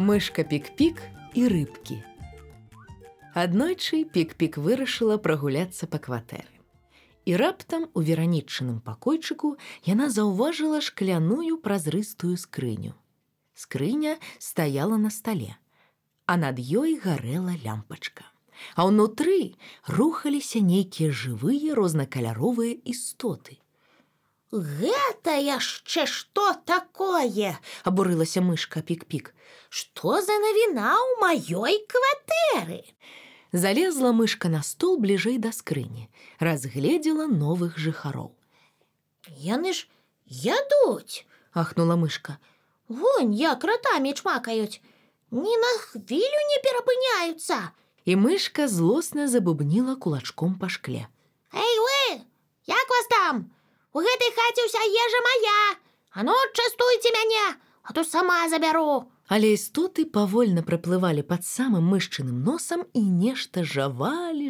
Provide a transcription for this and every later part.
Мышка Пік-Пік і рыбкі. Аднойчы Пік-Пік вырашыла прагуляцца па кватэры. І раптам у вераніччыным пакойчыку яна заўважыла шкляную празрыстую скрыню. Скрыня стаяла на стале, а над ёй гарэла лямпачка. А ўнутры рухаліся нейкія жывыя рознакаляровыя істоты. «Гэта яшчэ што такое?» – абурылася мышка Пік-Пік. «Што за навіна ў маёй кватэры?» Залезла мышка на стол бліжэй да скрыні, разгледзела новых жыхароў. «Яны ж ядуць!» – ахнула мышка. «Вунь, як ратамі чмакаюць! Ні на хвілю не перапыняюцца!» І мышка злосна забубніла кулачком па шкле. «Эй вы! Як вас там? У гэтай хаце ўся ежа мая! А ну, частуйце мяне, а то сама забяру!» Але істоты павольна праплывалі пад самым мышчыным носам і нешта жавалі,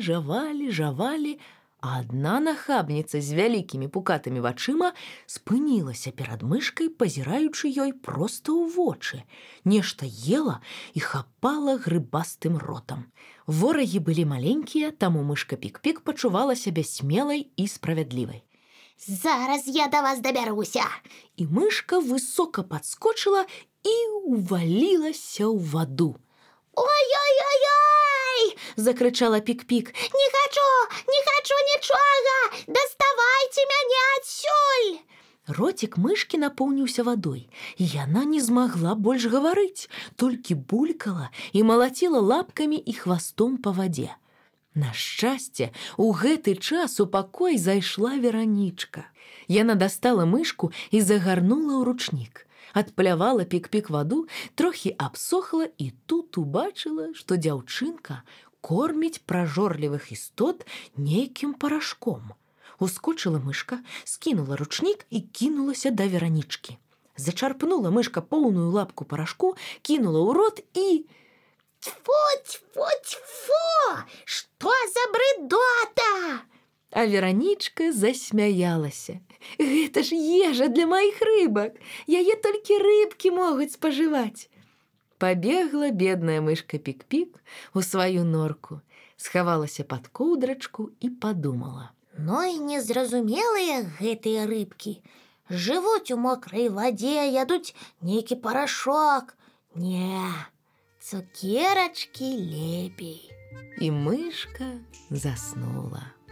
а адна нахабніца з вялікімі пукатымі вачыма спынілася перад мышкай, пазіраючы ёй проста ў вочы. Нешта ела і хапала грыбастым ротам. Ворагі былі маленькія, таму мышка Пік-Пік пачувала сябе смелай і справядлівай. «Зараз я да вас дабяруся!» І мышка высока падскочыла і ўвалілася ў ваду. «Ой-ой-ой-ой!» – закрычала Пік-Пік. «Не хочу нічога! Даставайце мяне адсюль!» Ротик мышкі напоўніўся вадой, і яна не змагла больш гаварыць, толькі булькала і малаціла лапкамі і хвастом па вадзе. На шчасце, у гэты час у пакой зайшла Веранічка. Яна дастала мышку і загарнула ў ручнік. Адплявала Пік-Пік ваду, трохі абсохла і тут убачыла, што дзяўчынка корміць пражорлівых істот нейкім парашком. Ускочыла мышка, скінула ручнік і кінулася да Веранічкі. Зачарпнула мышка поўную лапку парашку, кінула ў рот і... Тьфу! Што за брыдота! А Веранічка засмяялася. «Гэта ж ежа для маіх рыбак! Яе толькі рыбкі могуць спажываць!» Пабегла бедная мышка Пік-Пік у сваю норку, схавалася пад коўдрачку і падумала. «Ну і незразумелыя гэтыя рыбкі. Жывуць у мокрай вадзе, ядуць нейкі парашок. Не, цукерачкі лепей!» І мышка заснула.